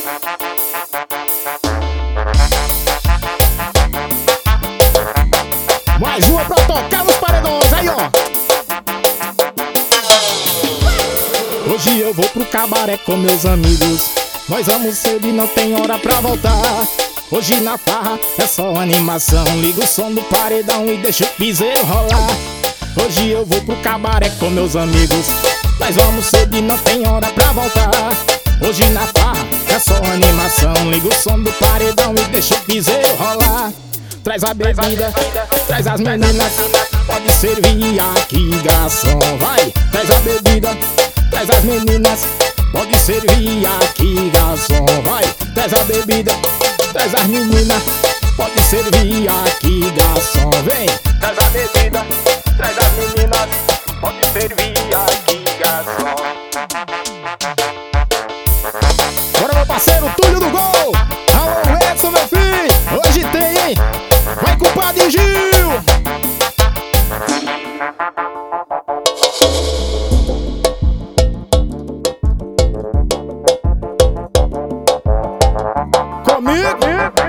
Mais uma pra tocar nos paredões, aí ó. Hoje eu vou pro cabaré com meus amigos. Nós vamos cedo e não tem hora pra voltar. Hoje na farra é só animação. Liga o som do paredão e deixa o piseiro rolar. Hoje eu vou pro cabaré com meus amigos. Nós vamos cedo e não tem hora pra voltar. Hoje na farra é só animação. Liga o som do paredão e deixa o piseiro rolar. Traz a bebida, traz as meninas. Pode servir aqui, garçom, vai. Traz a bebida, traz as meninas. Pode servir aqui, garçom, vai. Traz a bebida, traz as meninas. Pode servir aqui, garçom, vem. Traz a bebida, traz as meninas. Pode servir aqui, garçom. Bora, meu parceiro Túlio do Gol. Alô, Edson, meu filho. Hoje tem, hein? Vai, compadre Gil. Comigo.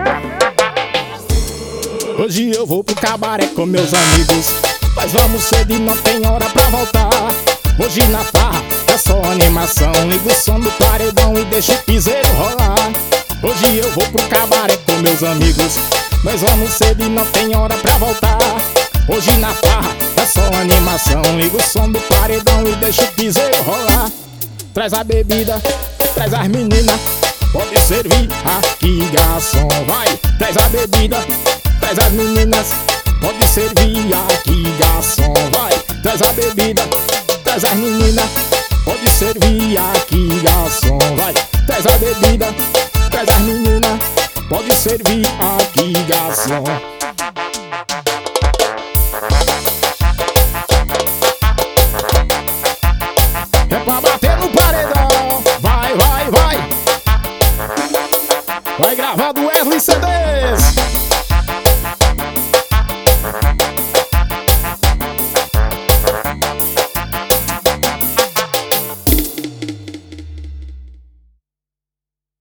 Hoje eu vou pro cabaré com meus amigos. Nós vamos cedo e não tem hora pra voltar. Hoje na farra é só animação. Liga o som do paredão e deixa o piseiro rolar. Hoje eu vou pro cabaré com meus amigos. Nós vamos cedo e não tem hora pra voltar. Hoje na farra é só animação. Liga o som do paredão e deixa o piseiro rolar. Traz a bebida, traz as meninas. Pode servir aqui, garçom, vai. Traz a bebida, traz as meninas. Pode servir aqui, garçom, vai. Traz a bebida, traz as meninas. Pode servir aqui, garçom, vai. Traz a bebida, traz as meninas. Pode servir aqui, garçom. É pra bater no paredão. Vai, vai, vai. Vai gravar do Wesley CDs.